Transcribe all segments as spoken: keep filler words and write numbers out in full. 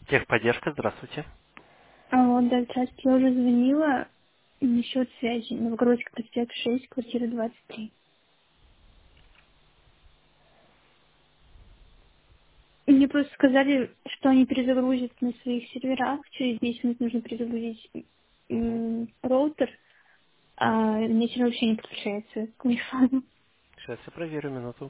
Техподдержка, здравствуйте. Алло, да, здравствуйте. Я уже звонила насчет связи. Новогородский проспект шесть, квартира двадцать три. Мне просто сказали, что они перезагрузят на своих серверах. Через десять минут нужно перезагрузить Мгм. м, роутер, а мне сервер вообще не подключается к телефону. Сейчас я проверю минуту.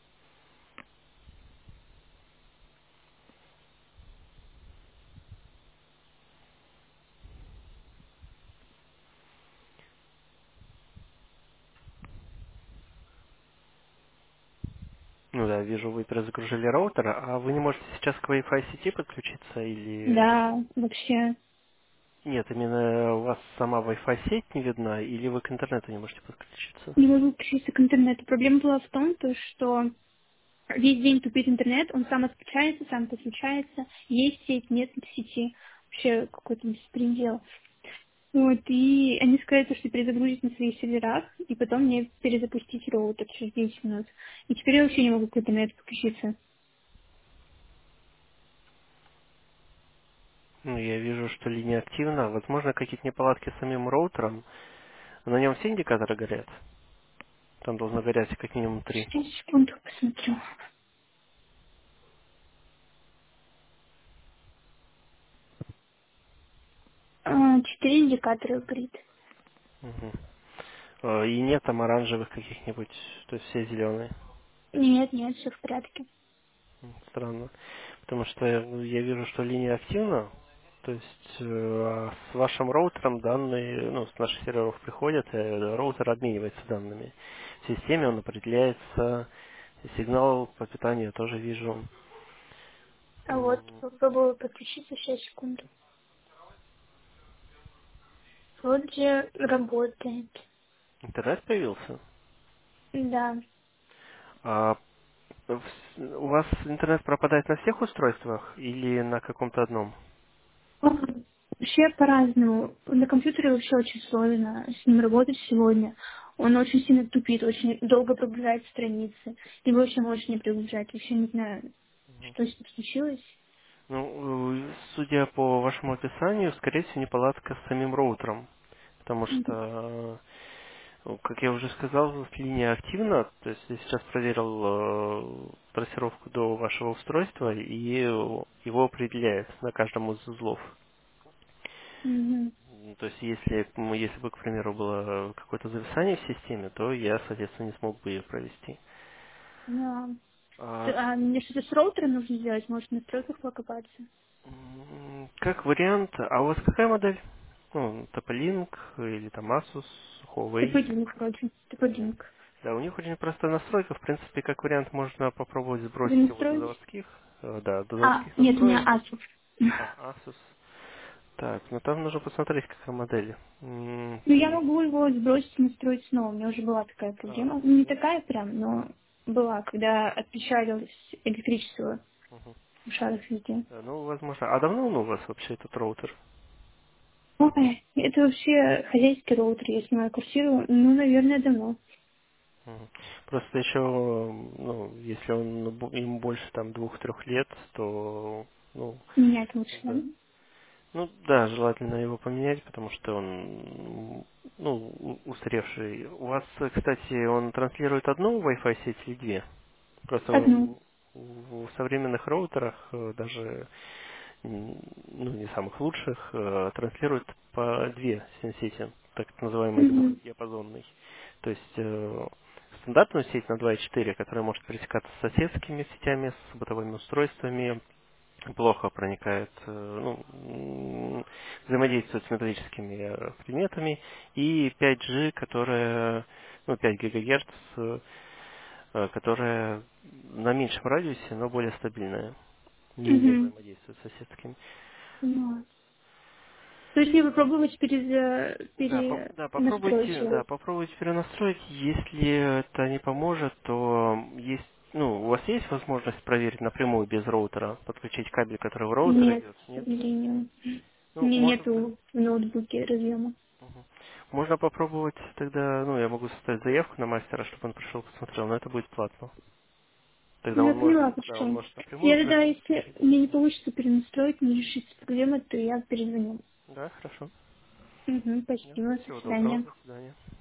Ну да, вижу, вы перезагружили роутер, а вы не можете сейчас к Wi-Fi сети подключиться или... Да, вообще Нет, именно у вас сама Wi-Fi сеть не видна, или вы к интернету не можете подключиться? не могу подключиться к интернету. Проблема была в том, то, что весь день тупит интернет, он сам отключается, сам подключается. Есть сеть, нет сети. Вообще какой-то беспредел. Вот, и они сказали, что перезагрузить на своих серверах, и потом мне перезапустить роутер через десять минут. И теперь я вообще не могу к интернету подключиться. Ну, я вижу, что линия активна. Возможно, какие-то неполадки с самим роутером. На нем все индикаторы горят? Там должно гореть как минимум три. Сейчас, секунду, посмотрю. А, Четыре индикатора горит. Мгм. Э, И нет там оранжевых каких-нибудь, то есть все зеленые. Нет, нет, все в порядке. М, Странно. Потому что я ну, я вижу, что линия активна. То есть э, а с вашим роутером данные, ну, с наших серверов приходят, и роутер обменивается данными. В системе он определяется, и сигнал по питанию я тоже вижу. А вот, М, попробую подключиться, сейчас, секунду. Вроде работает. Интернет появился. Да. А в- у вас интернет пропадает на всех устройствах или на каком-то одном? Он вообще по-разному. На компьютере вообще очень сложно с ним работать сегодня. Он очень сильно тупит, очень долго прогружает страницы. И вообще можешь не прогружать. Вообще не знаю, что с ним случилось. Ну, э, судя по вашему описанию, скорее всего, неполадка с самим роутером. Потому что, э, как я уже сказал, линия активна. То есть я сейчас проверил э, трассировку до вашего устройства и его определяет на каждом из узлов. Мгм. М, То есть если, м, если бы, к примеру, было какое-то зависание в системе, то я, соответственно, не смог бы ее провести. Да. Т- А, А мне что-то с роутером нужно сделать? Может, в настройках покопаться? м, как вариант, а у вас какая модель? Ну, Topoliink или там Asus, Huawei? Топодинг вроде. Топодинг. Да, у них очень простая настройка. В принципе, как вариант, можно попробовать Вы сбросить его до настроить? заводских. э, Да, до А, заводских нет, у меня настроек. Asus. А, Asus. Так, ну там нужно посмотреть, какая модель. М, Ну, я и- могу его сбросить и настроить снова. У меня уже была такая а, проблема. Ну, не ну, такая прям, но была, когда отключалось электричество мгм. в шарах везде. Да, ну, возможно. А давно он у вас вообще этот роутер? Ой, это вообще хозяйский роутер, я снимаю квартиру, ну, наверное, давно. Мгм. Просто еще, ну, если он ну, бо- ему больше там двух-трех лет, то, ну, Менять лучше, да? да. Ну да, желательно его поменять, потому что он, м, ну, у- устаревший. У вас, э, кстати, он транслирует одну Wi-Fi сеть или две? Просто Одну. в, в современных роутерах, э, даже м, ну, не самых лучших, э, транслируют по две сети, так называемый Угу. двухдиапазонный. То есть э, стандартную сеть на два и четыре, которая может пересекаться с соседскими сетями, с бытовыми устройствами, плохо проникает, э, ну, м, взаимодействует с металлическими э, предметами, и пять джи, которая, ну, пять гигагерц, э, э, которая на меньшем радиусе, но более стабильная, не, не Угу. взаимодействует с соседскими. Ну, то есть мне попробовать перез... Да, поп- да, перенастроить попробуйте, его? да, попробуйте перенастроить. Если это не поможет, то есть, ну, у вас есть возможность проверить напрямую без роутера, подключить кабель, который в роутер Нет, идет? к Нет? сожалению. У Ну, меня можно, нету в ноутбуке разъема. Мгм. Можно попробовать тогда, ну, я могу составить заявку на мастера, чтобы он пришел посмотрел, но это будет платно. Тогда Ну, я он может, поняла, да, он хорошо. может напрямую Я тогда, звонить. если мне не получится перенастроить, не решится проблема, то я перезвоню. Да, хорошо. Угу, Да. спасибо, до Всего доброго, свидания. до свидания.